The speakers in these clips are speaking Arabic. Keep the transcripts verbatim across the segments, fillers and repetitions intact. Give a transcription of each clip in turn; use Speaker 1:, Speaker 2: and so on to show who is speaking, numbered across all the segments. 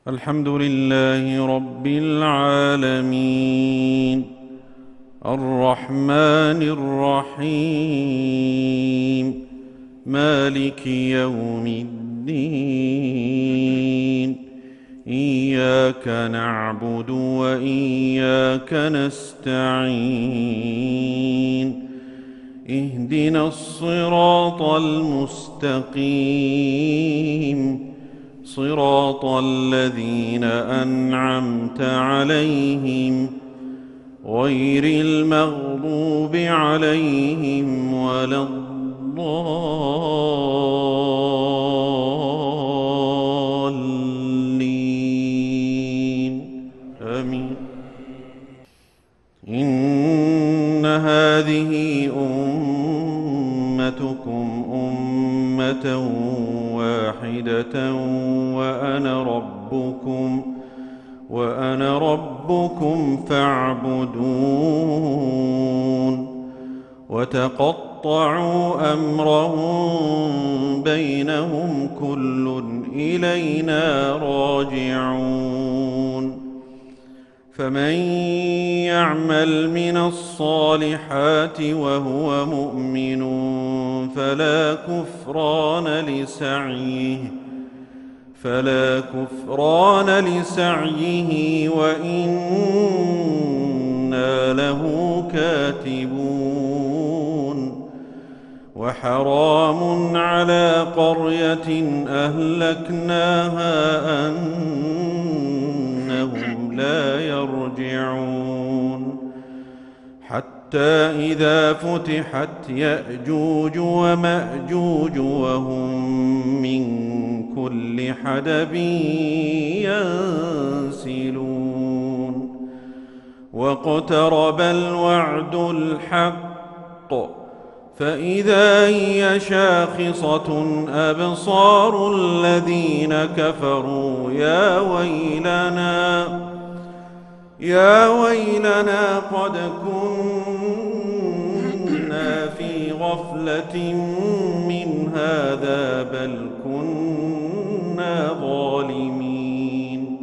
Speaker 1: الحمد لله رب العالمين الرحمن الرحيم مالك يوم الدين إياك نعبد وإياك نستعين اهدنا الصراط المستقيم صراط الذين أنعمت عليهم غير المغضوب عليهم ولا الضالين آمين. إن هذه أمتكم أمة واحدة وأنا ربكم وأنا ربكم فاعبدون. وتقطعوا أمرهم بينهم كل إلينا راجعون. فمن يعمل من الصالحات وهو مؤمن فلا كفران لسعيه فلا كفران لسعيه وإنا له كاتبون. وحرام على قرية أهلكناها أنهم لا يرجعون حتى إذا فتحت يأجوج ومأجوج وهم من كل حدب ينسلون. واقترب الوعد الحق فإذا هي شاخصة أبصار الذين كفروا يا ويلنا يا ويلنا قد كنا في غفلة من هذا بل كنا ظالمين.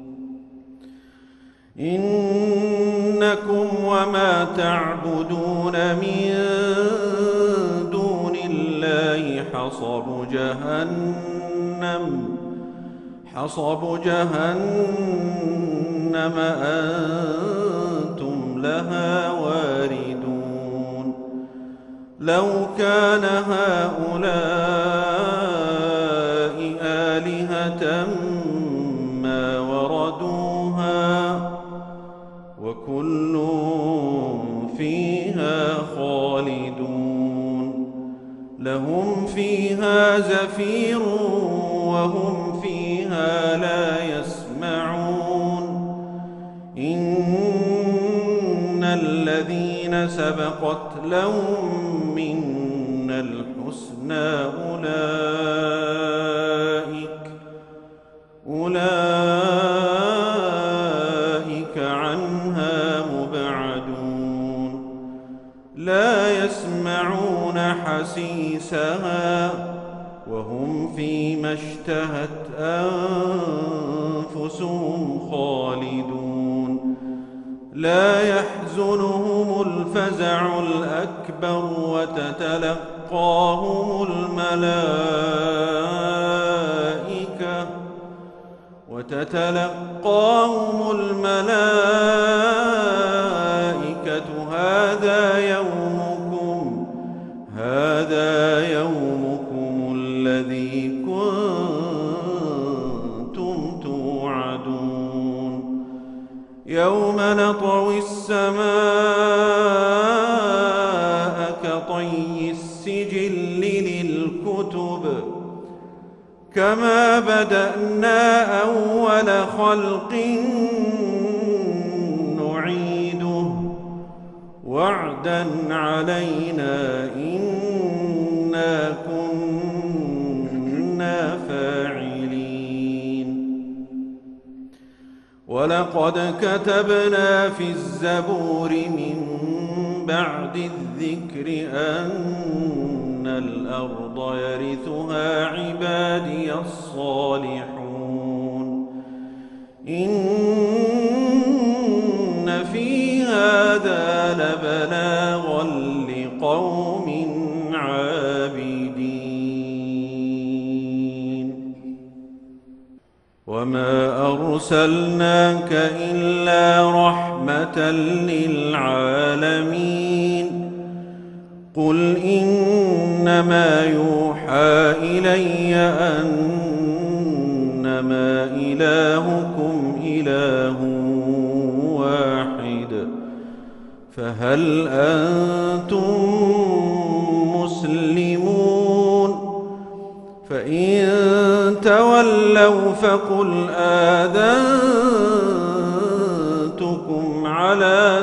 Speaker 1: إنكم وما تعبدون من دون الله حصب جهنم حصب جهنم أنتم لها واردون. لو كان هؤلاء آلهة ما وردوها وكل فيها خالدون. لهم فيها زفير وهم فيها لا يسمعون. إن الذين سبقت لهم منا الحسنى أولئك أولئك عنها مبعدون. لا يسمعون حسيسها وهم فيما اشتهت أنفسهم خالدون. لا يحزنهم الفزع الأكبر وتتلقاهم الملائكة وتتلقاهم الملائكة هذا يومكم هذا يومكم الذي كنتم توعدون. يوم نطوي السماء كطي السجل للكتب كما بدأنا أول خلق نعيده وعدا علينا إنا كنا فاعلين. ولقد كتبنا في الزبور من بعد الذكر أن الأرض يرثها عبادي الصالحون إن في هذا لبلاغا لقوم عابدين وما أرسلناك إلا رحمة للعالمين قل إنما يوحى إلي أنما إلهكم إله واحد فهل أنتم مسلمون فإن تولوا فقل آذنتكم على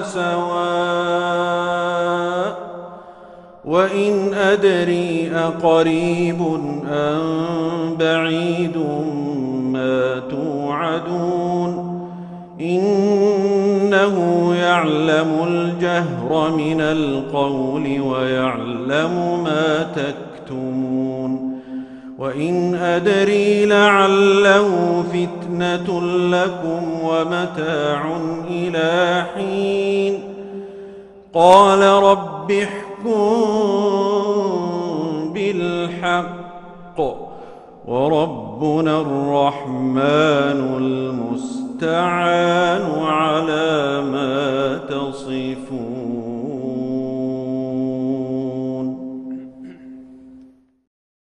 Speaker 1: سواء وإن أدري أقريب أم بعيد ما توعدون إنه يعلم الجهر من القول ويعلم ما تكتمون وإن أدري لعله فتنة لكم ومتاع إلى حين قال رب احكم بالحق وربنا الرحمن المستعان على ما تصفون.